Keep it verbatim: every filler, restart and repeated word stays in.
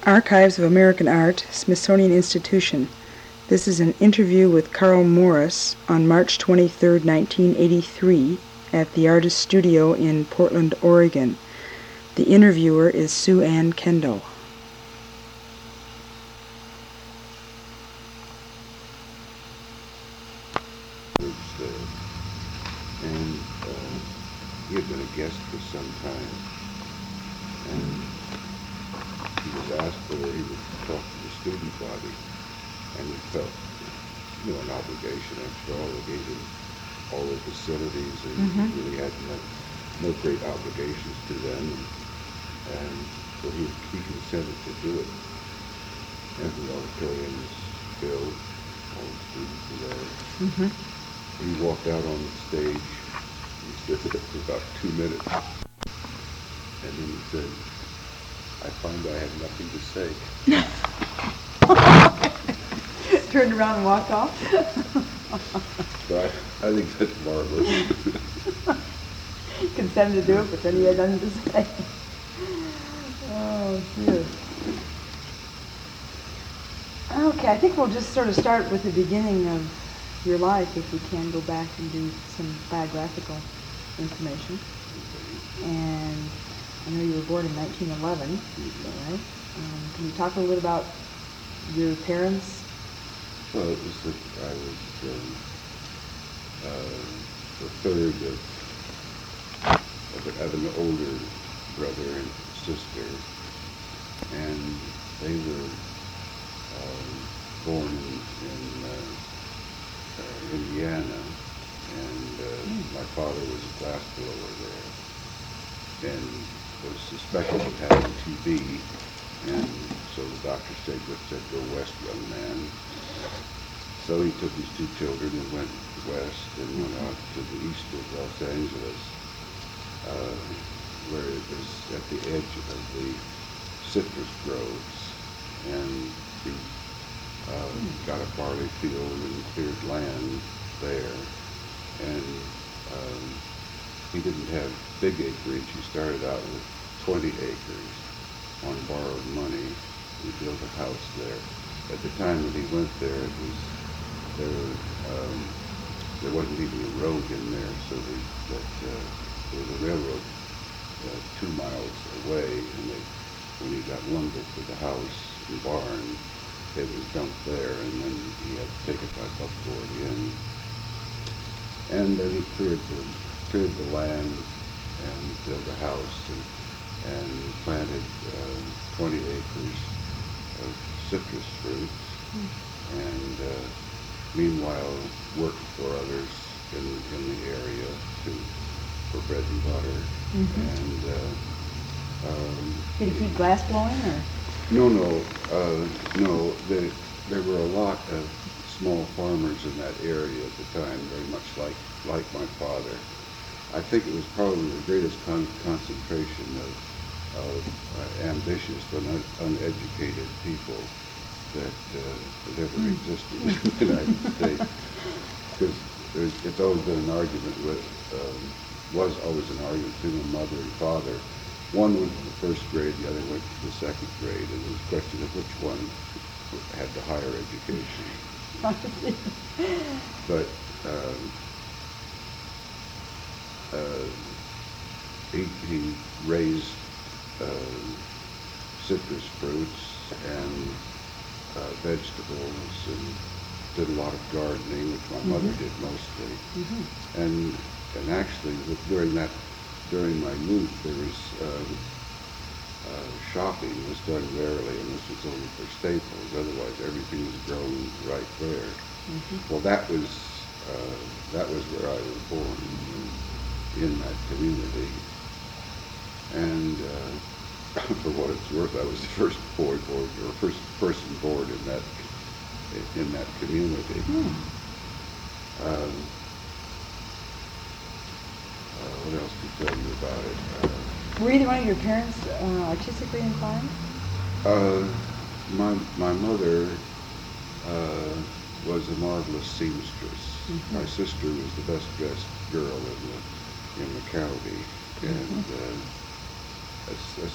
Archives of American Art, Smithsonian Institution. This is an interview with Carl Morris on March twenty-third, nineteen eighty-three, at the Artist Studio in Portland, Oregon. The interviewer is Sue Ann Kendall. And uh, he had been a guest for some time, and he was asked whether he would talk to the student body, and he felt, you know, an obligation. After all, they gave him all the facilities, and mm-hmm. he really had no, no great obligations to them, and, and so he, he consented to do it. And the auditorium was filled, all the students were there. Mm-hmm. He walked out on the stage. He stood there for about two minutes, and then he said, "I find I have nothing to say." Turned around and walked off. So I, I think that's marvelous. Consented to do it, but then he had nothing to say. Oh, dear. Okay, I think we'll just sort of start with the beginning of your life, if we can go back and do some biographical information. And I know you were born in nineteen eleven, right? Um, can you talk a little bit about your parents? Well, it was that I was um, uh, the third of, of, a, of an older brother and sister, and they were um, born in, in uh, uh, Indiana, and uh, mm. my father was a glass blower there, and was suspected of having T B, and so the doctor said, said, "Go west, young man." So he took his two children and went west and went out to the east of Los Angeles, uh, where it was at the edge of the citrus groves, and he uh, got a barley field and cleared land there, and um, he didn't have big acreage. He started out with twenty acres on borrowed money. He built a house there. At the time when he went there, it was there. Um, there wasn't even a road in there, so they, that uh, there was a railroad uh, two miles away, and they, when he got lumber for the house and barn, it was dumped there, and then he had to take it by buckboard in. And then he cleared the cleared the land and built a house and and planted uh, twenty acres of citrus fruits, mm. and uh, meanwhile worked for others in in the area to for bread and butter. Mm-hmm. And uh, um, did he keep glass blowing, or? No, no, uh, no. There there were a lot of small farmers in that area at the time, very much like like my father. I think it was probably the greatest con- concentration of, of uh, ambitious but un- uneducated people that, uh, that ever mm. existed in the United States. Because it's always been an argument with, um, was always an argument between my mother and father. One went to the first grade, the other went to the second grade, and it was a question of which one had the higher education. But um, Uh, he, he raised uh, citrus fruits and uh, vegetables and did a lot of gardening, which my mm-hmm. mother did mostly. Mm-hmm. And and actually, with, during that during my youth, there was um, uh, shopping was done rarely, and this was only for staples. Otherwise, everything was grown right there. Mm-hmm. Well, that was uh, that was where I was born. In that community, and uh, for what it's worth, I was the first boy born, or first person born in that in that community. Hmm. Um, uh, what else to tell you about it? Uh, Were either one of your parents uh, artistically inclined? Uh, my my mother uh, was a marvelous seamstress. Mm-hmm. My sister was the best dressed girl in the in the county, and uh, as, as